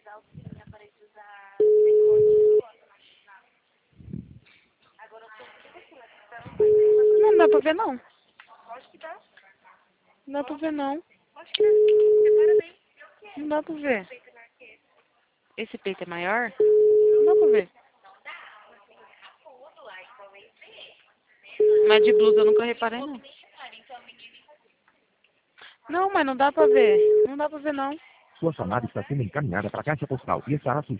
Não dá pra ver, não. Não dá pra ver, não. Não dá pra ver. Esse peito é maior? Não dá pra ver. Mas de blusa eu nunca reparei, não. Não, mas não dá pra ver. Não dá pra ver, não. Sua chamada está sendo encaminhada para a caixa postal e estará